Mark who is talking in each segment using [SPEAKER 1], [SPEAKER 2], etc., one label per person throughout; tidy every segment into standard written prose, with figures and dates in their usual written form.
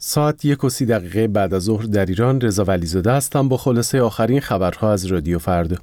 [SPEAKER 1] ساعت 1:30 بعد از ظهر در ایران. رضا ولیزاده هستم با خلاصه آخرین خبرها از رادیو فردا.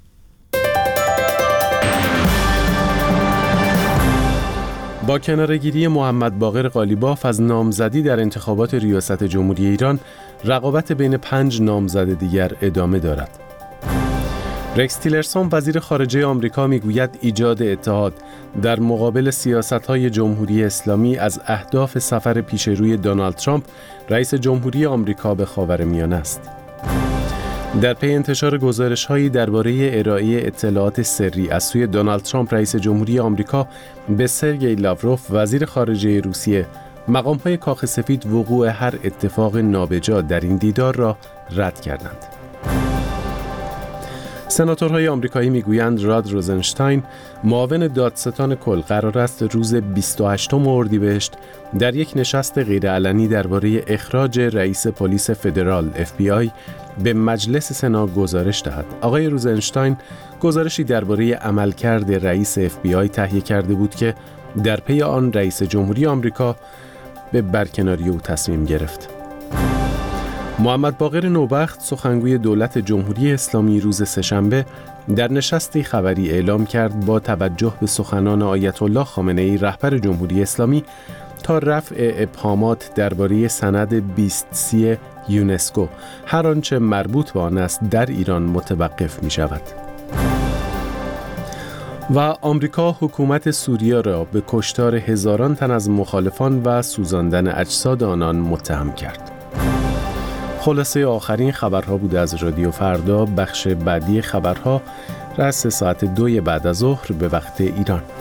[SPEAKER 1] با کناره‌گیری محمد باقر قالیباف از نامزدی در انتخابات ریاست جمهوری ایران، رقابت بین 5 نامزد دیگر ادامه دارد. رکس تیلرسون وزیر خارجه آمریکا میگوید ایجاد اتحاد در مقابل سیاست‌های جمهوری اسلامی از اهداف سفر پیشروی دونالد ترامپ رئیس جمهوری آمریکا به خاورمیانه است. در پی انتشار گزارش‌هایی درباره ارائه اطلاعات سری از سوی دونالد ترامپ رئیس جمهوری آمریکا به سرگئی لاوروف وزیر خارجه روسیه، مقام‌های کاخ سفید وقوع هر اتفاق نابجا در این دیدار را رد کردند. سناتورهای آمریکایی میگویند راد روزنشتاین، معاون دادستان کل، قرار است روز 28 اردیبهشت در یک نشست غیرعلنی درباره اخراج رئیس پلیس فدرال FBI به مجلس سنا گزارش دهد. آقای روزنشتاین گزارشی درباره عملکرد رئیس FBI تهیه کرده بود که در پی آن رئیس جمهوری آمریکا به برکناری او تصمیم گرفت. محمد باقر نوبخت، سخنگوی دولت جمهوری اسلامی، روز سه‌شنبه در نشستی خبری اعلام کرد با توجه به سخنان آیت الله خامنه‌ای رهبر جمهوری اسلامی تا رفع ابهامات درباره سند 2030 یونسکو هر آنچه مربوط به آن است در ایران متوقف می شود. و آمریکا حکومت سوریه را به کشتار هزاران تن از مخالفان و سوزاندن اجساد آنان متهم کرد. خلاصه آخرین خبرها بود از رادیو فردا. بخش بعدی خبرها رأس ساعت 2 بعد از ظهر به وقت ایران.